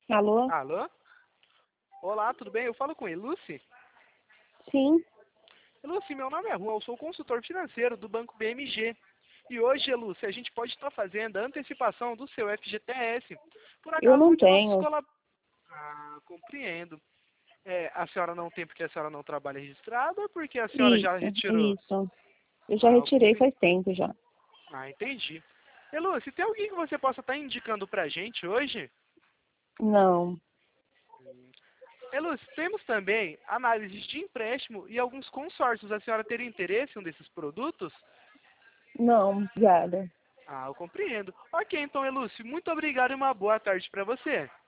Alô? Alô? Olá, tudo bem? Eu falo com Eluci. Sim, Eluci, meu nome é Juan, eu sou consultor financeiro do Banco BMG. E hoje, Eluci, a gente pode estar fazendo a antecipação do seu FGTS. Por eu acaso, não onde a nossa tenho. escola... Ah, compreendo. A senhora não tem porque a senhora não trabalha registrada ou porque a senhora já Isso, retirou? isso. Eu já Ah, eu retirei compre... faz tempo já. Ah, entendi. Eluci, tem alguém que você possa estar indicando pra gente hoje? Não, Eluz, temos também análises de empréstimo e alguns consórcios. A senhora teria interesse em um desses produtos? não, obrigada. Ah, eu compreendo. Ok, então, Elúcio, muito obrigado e uma boa tarde para você.